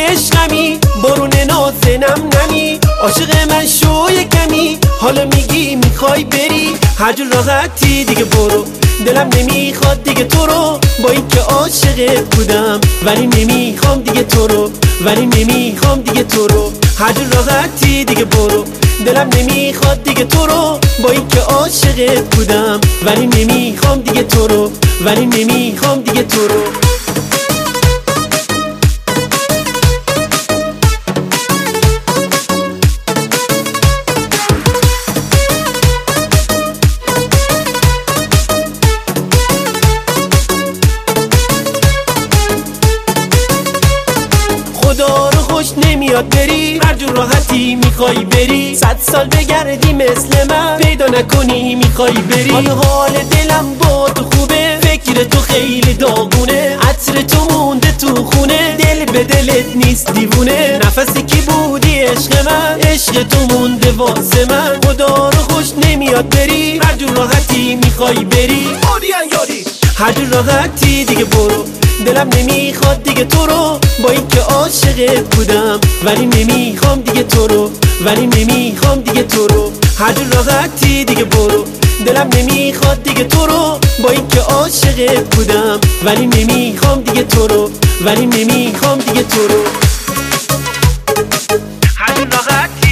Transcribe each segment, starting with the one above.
عشقمی، بارون نازنم نمی، عاشق من شو یکمی، حالا میگی میخوای بری هر جور راحتی دیگه برو. دلم نمیخواد دیگه تو رو، با اینکه عاشقت بودم ولی نمیخوام دیگه تو رو، ولی نمیخوام دیگه تو رو، هر جور راحتی دیگه برو. دلم نمیخواد دیگه تو رو، با اینکه عاشقت بودم ولی نمیخوام دیگه تو رو، ولی نمیخوام دیگه تو رو. خدا رو خوش نمیاد بری هر جور راحتی میخوای بری، 100 سال بگردی مثل من پیدا نکنی میخوای بری. حال دلم با تو خوبه، فکر تو خیلی داغونه، عطر تو مونده تو خونه، دل به دلت نیست دیوونه، نفسی که بودی عشق من، عشق تو مونده واسه من. خدا رو خوش نمیاد بری هر جور راحتی میخوای بری، هر جور راحتی دیگه برو. دلم نمیخواد دیگه تو رو، با اینکه عاشقت بودم ولی نمیخوام دیگه تو رو، ولی نمیخوام دیگه تو رو، هر جور راحتی دیگه برو. دلم نمیخواد دیگه تو رو، با اینکه عاشقت بودم ولی نمیخوام دیگه تو رو، ولی نمیخوام دیگه تو رو. هر جور راحتی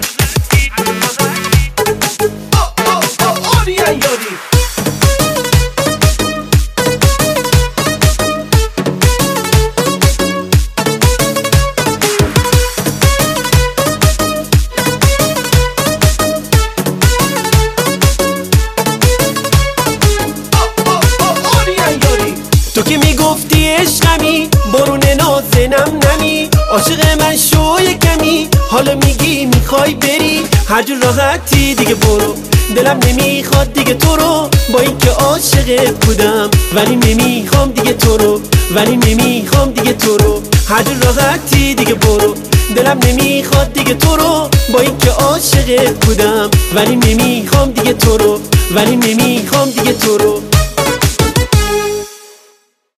تو که میگفتی عشقمی، بارون نازنم نمی، عاشق من شو یکمی، حالا میگی میخوای بری هر جور راحتی دیگه برو. دلم نمیخواد دیگه تو رو، با اینکه عاشقت بودم ولی نمیخوام دیگه تو رو، ولی نمیخوام دیگه تو رو، هر جور راحتی دیگه برو. دلم نمیخواد دیگه تو رو، با اینکه عاشقت بودم ولی نمیخوام دیگه تو رو، ولی نمیخوام دیگه تو رو.